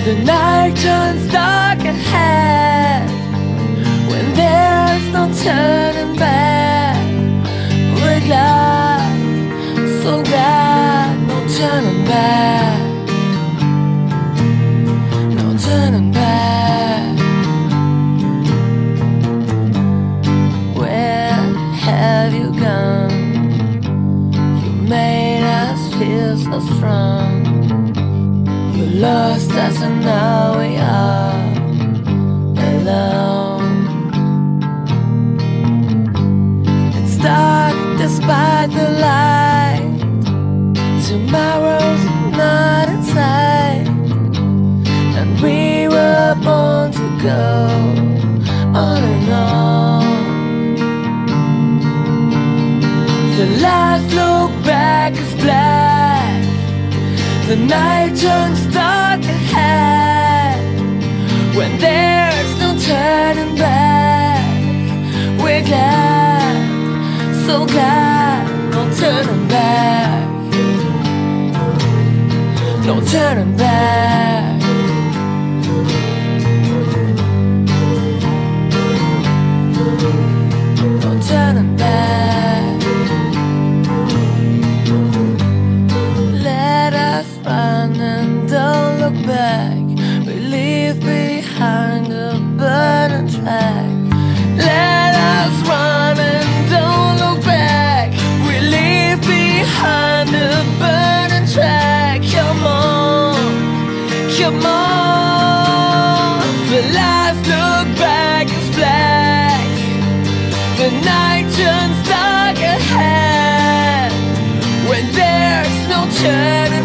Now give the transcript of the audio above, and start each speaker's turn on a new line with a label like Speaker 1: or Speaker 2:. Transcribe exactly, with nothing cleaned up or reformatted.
Speaker 1: The night turns dark ahead when there's no turning back. We're glad, so glad, no turning back, no turning back. Where have you gone? You made us feel so strong. You lost us and now we are alone. It's dark despite the light. Tomorrow's not in sight, and we were born to go on and on. The last look back is black. The night turns dark ahead when there's no turning back. We're glad, so glad, no turning back, no turning back. No turning back. Let us run and don't look back. We leave behind a burning track. Let us run and don't look back. We leave behind a burning track. Come on, come on. The last look back is black. The night turns dark ahead when there's no turning